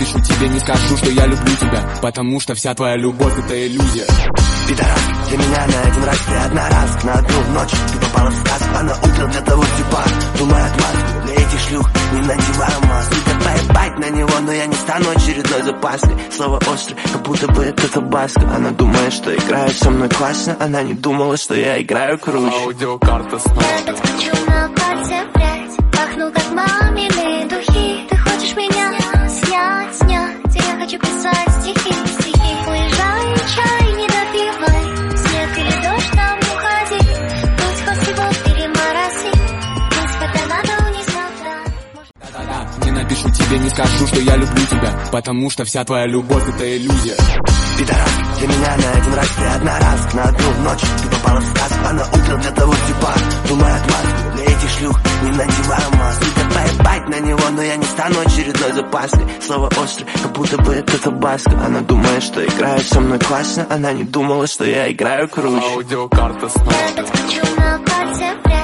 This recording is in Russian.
напишу тебе, не скажу, что я люблю тебя, потому что вся твоя любовь это иллюзия. Пидорас, для меня на один раз ты одноразк. На одну ночь ты попала в сказку, а на утро для того типа думаю отмазку. Для этих шлюх не надеваю маску. Ты поебать на него, но я не стану очередной запаской. Слово острое, как будто бы это табаско. Она думает, что играет со мной классно. Она не думала, что я играю круче. Аудиокарта снова. Я подскочу на пальце прядь, пахну как мамины духи. Ты хочешь меня снять, я хочу писать стихи. Уезжай, чай не допивай, снег или дождь там не ходи. Пусть хоть его переморози, пусть это надо унесет. Да-да-да, не напишу тебе, не скажу, что я люблю тебя, потому что вся твоя любовь это иллюзия. Пидорас, для меня на один раз ты одноразк. На одну ночь ты попала в сказку, а на утро для того типа думаю отмазку. Для этих шлюх не надеваю маску. Ты поебать на него, но я не стану очередной запаской. Слово острое, как будто бы это табаско. Она думает, что играет со мной классно. Она не думала, что я играю круче. Аудиокарта снова. Я подскочу на пальце прядь.